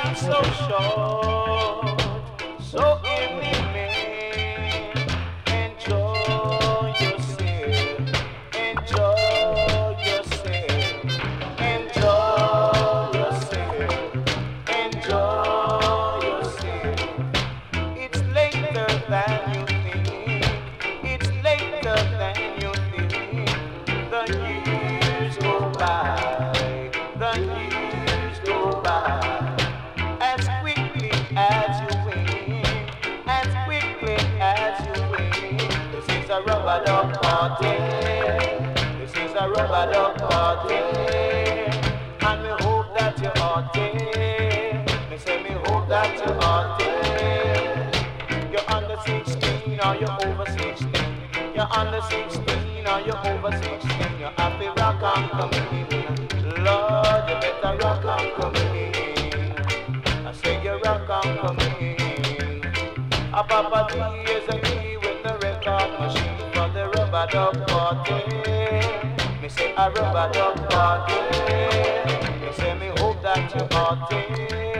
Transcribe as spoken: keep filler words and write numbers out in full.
is so short, so intimate. Enjoy yourself, enjoy yourself, enjoy yourself, enjoy yourself. It's later than you think, it's later than you think. The years go by, the years go by. As quickly as you win, as quickly as you win. This is a rubber dub party, this is a rubber dub party. And me hope that you're hearty, me say me hope that you're hearty. You're under sixteen or you're over sixteen. You're under sixteen or you're over sixteen. You're happy rock and come in. Lord, you better rock and come in. I say you rock and come in. A Papa D is a key with the record machine for the rubber dub party. Me say a rubber dub party. Me say me hope that you're hearty.